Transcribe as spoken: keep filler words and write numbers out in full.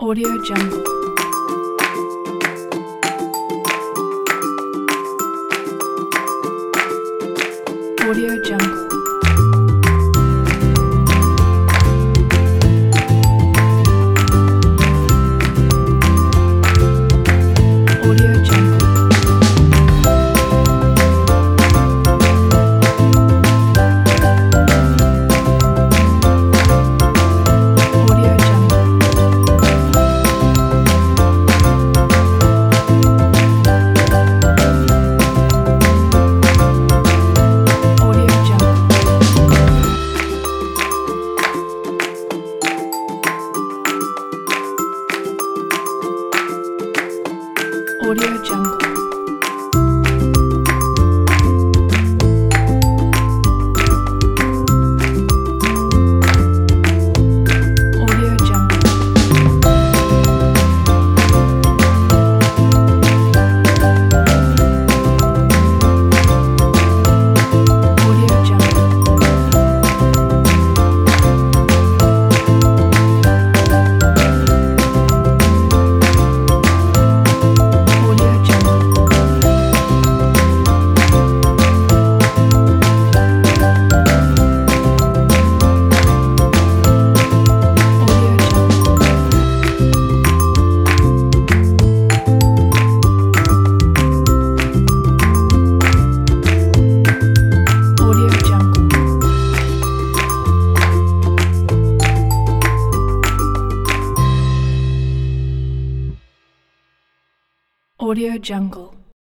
Audio Jungle. Audio Jungle. Audio Jungle. Audio Jungle. Audio Jungle. Audio Jungle. Audio Jungle. Audio Jungle. Audio Jungle. Audio Jungle. Audio Jungle. Audio Jungle.